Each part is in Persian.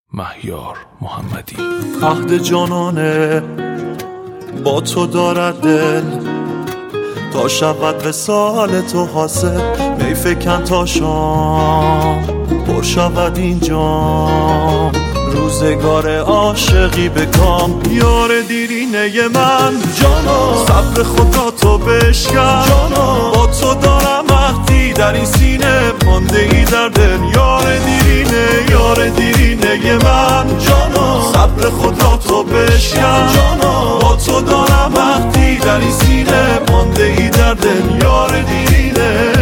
مهیار محمدی. عهد جانانه با تو دارد دل، تا شود وصال تو حاصل. می فکن تا شام پر شود اینجا، روزگار عاشقی به کام. یار دیرینه من جانا، صبر خدا تو بشکن جانا. با تو دارم عهدی در این سینه، مانده ای در دل. یار دیرینه من جانا، صبر خدا تو بشکن جانا. با تو دارم عهدی در این سینه، مانده ای در دل. یار دیرینه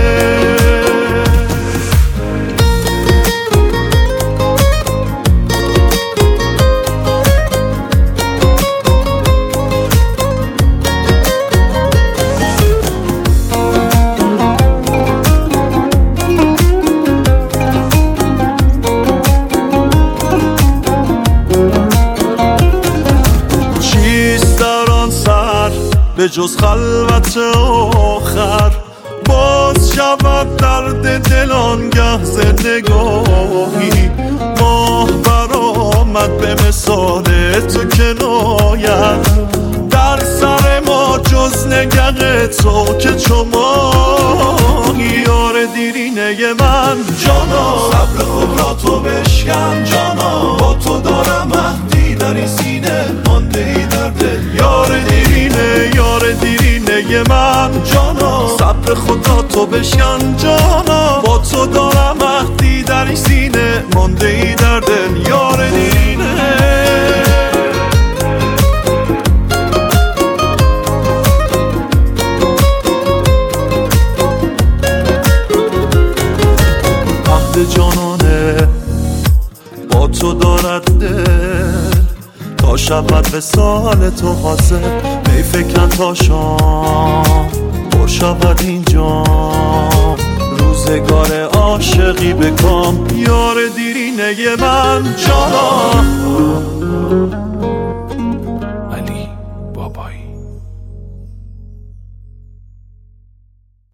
به جز خلوت آخر، باز شود درد دل آنگه ز نگاهی. ماه برآمد به مثال تو کنایت، در سر ما جز نگه تو که چو ماهی. یار دیرینه من جانا، صبر خود را تو بشکن جانا. با تو دارم عهدی در این سینه، مانده ای در دل. یار دیرینه من جانا، صبر خدا تو بشکن جانا. با تو دارم عهدی در این سینه، مانده ای در دل. یار دیرینه عهد جانانه با تو دارد دل، تا شود وصال تو حاصل. می فکن تا شام پر شود اینجا، روزگار عاشقی به کام. یار دیرینه من جانا.